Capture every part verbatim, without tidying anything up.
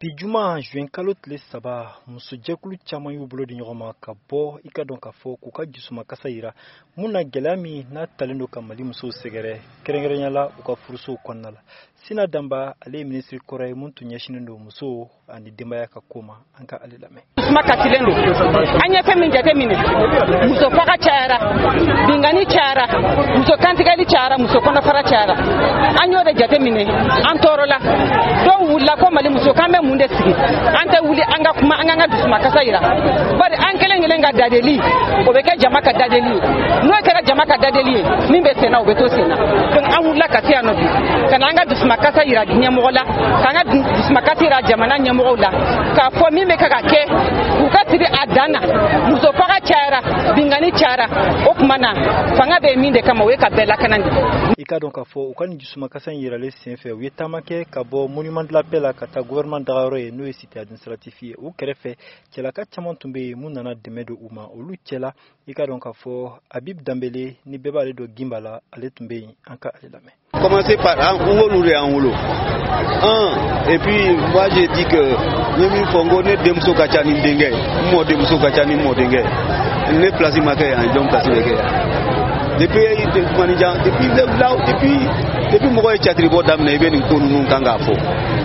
Bijuma juin kalo tile saba muso jɛkulu caman y'u bolo di ɲɔgɔn ma ka bɔ i ka dɔn ka fɔ k'u ka jusuma kasa yira mun na gɛlɛya min n'a talen don ka Mali musow sɛgɛrɛ kɛrɛnkɛrɛnya la u ka furusow kɔnɔna la. Sina Danba ale ye ministre kɔrɔ ye mun tun ɲɛsinen don musow ani denbaya ka ko ma an ka ale lamɛn. Jusuma kasilen don an ye fɛn min jateminɛ muso faga cayara bingani cayara muso kantigɛli cayara muso kɔnɔfara cayara an y'o de jateminɛ an tɔɔrɔla dɔw wulila ko Mali muso kan bɛ mun de sigi an tɛ wuli an ka kuma an ka jusuma kasa yira bari an kelen kelen ka dadeli o bɛ kɛ jama ka dadeli n'o kɛra jama ka dadeli ye min bɛ senna o bɛ to senna donc an wulila ka se yan nɔ bi ka na an ka jusuma kasa yira ɲɛmɔgɔ la k'an ka jusuma kasa yira jamana ɲɛmɔgɔw la k'a fɔ min bɛ ka ka kɛ u ka sigi a dan na muso faga cayara bingani cayara o tuma na fanga bɛ min de kama o ye ka bɛɛ lakana de. I ka dɔn k'a fɔ u ka nin jusuma kasa in yiralen senfɛ u ye taama kɛ ka bɔ monument de la paix la ka taa gouvernement dagayɔrɔ ye n'o ye cité administratif ye u kɛrɛfɛ cɛlaka caman tun bɛ yen mun nana dɛmɛ don u ma olu cɛla i ka dɔn k'a fɔ Habib Dambele ni bɛɛ b'ale dɔn Gimba la ale tun bɛ yen an ka ale lamɛn. Commencer par un wolo et un wolo. Un, et puis moi j'ai dit que Yemi Fongo ne demso kachani ndenge, mo demso kachani mo ndenge. Ne place makaya en donc place makaya. Depuis depuis là depuis depuis mo ko chatri bo dam na ibeni ko nu kanga fo.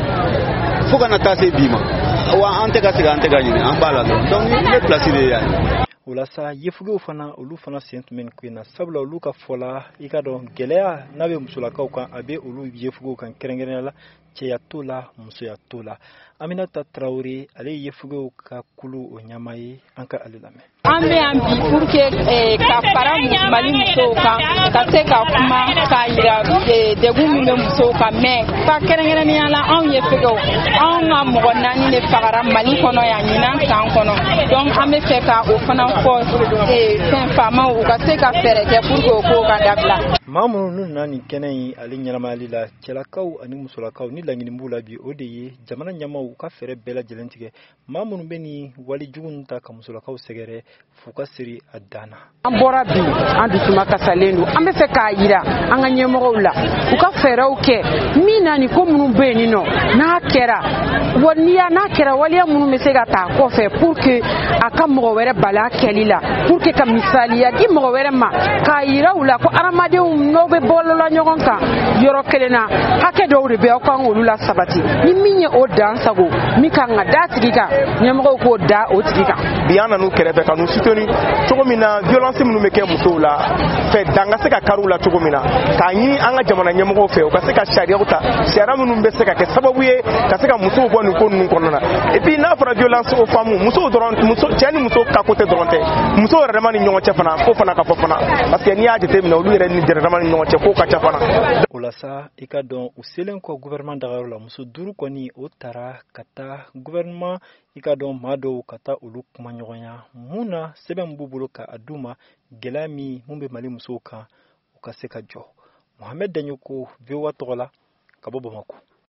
Fo kana tase bima. Wa ante ka siga ante ga ni an bala donc ne place de ya. Olasa yefugew fana olu fana sentiment ko na sabula olu ka fola i ka dɔn gɛlɛya n'a bɛ musolakaw kan a bɛ olu yefugew kan kɛrɛnkɛrɛnya la cɛya t'o la musoya t'o la. Aminata Traoré ale ye yefugew ka kulu o ɲama ye an ka ale lamɛn. An bɛ yan bi pour que ka fara Mali musow kan ka se ka kuma k'a yira degun min bɛ musow kan mais ka kɛrɛnkɛrɛnnenya la anw yefugew anw ka mɔgɔ naani de fagara Mali kɔnɔ yan ɲinan san kɔnɔ donc an bɛ fɛ ka o fana fɔ fɛn faamaw u ka se ka fɛɛrɛ kɛ pour que o ko ka dabila. Maa minnu n'u nana nin kɛnɛ in ale ɲɛnamayali la cɛlakaw ani musolakaw ni laɲini b'u la bi o de ye jamana ɲɛmaaw u ka fɛɛrɛ bɛɛ lajɛlen tigɛ maa minnu bɛ nin wali jugu ninnu ta ka musolakaw sɛgɛrɛ f'u ka siri a dan na. An bɔra bi an dusuma kasalen don an bɛ fɛ k'a yira an ka ɲɛmɔgɔw la u ka fɛɛrɛw kɛ min na nin ko minnu bɛ yen nɔ n'a kɛra wa n'i ya n'a kɛra waleya minnu bɛ se ka taa kɔfɛ pour que a ka mɔgɔ wɛrɛ bala kɛli la pour que ka misaliya di mɔgɔ wɛrɛ ma k'a yira u la ko adamadenw n'aw bɛ bɔlɔla ɲɔgɔn kan yɔrɔ kelen na hakɛ dɔw de bɛ aw kan olu la sabati ni min ye o dan sago min kan ka da tigi kan ɲɛmɔgɔw k'o da o tigi kan. Bi an nan'u kɛrɛfɛ ka n'u soutenir cogo min na violence minnu bɛ kɛ musow la fɛ dan ka se ka kari u la cogo min na k'a ɲini an ka jamana ɲɛmɔgɔw fɛ u ka se ka sariyaw ta sariya minnu bɛ se ka kɛ sababu ye ka se ka musow bɔ nin ko ninnu kɔnɔna na et puis n'a fɔra violence aux femmes musow dɔrɔn muso cɛ ni muso ka côté dɔrɔn tɛ musow yɛrɛ dama ni ɲɔgɔn cɛ fana ko fana ka fɔ fana parce que n'i y'a jateminɛ olu yɛrɛ ni yɛrɛ dama ni ɲɔgɔn cɛ ko ka ca fana. O la sa i ka dɔn u selen kɔ gouvernement dagayɔrɔ la muso duuru kɔni o taara ka taa gouvernement i ka dɔn maa dɔw ka taa olu kuma ɲɔgɔnya mun na sɛbɛn b'u bolo ka a d'u ma gɛlɛya min mun bɛ Mali musow kan u ka se ka jɔ. Mohamed Danyoko V O A tɔgɔ la ka bɔ Bamako.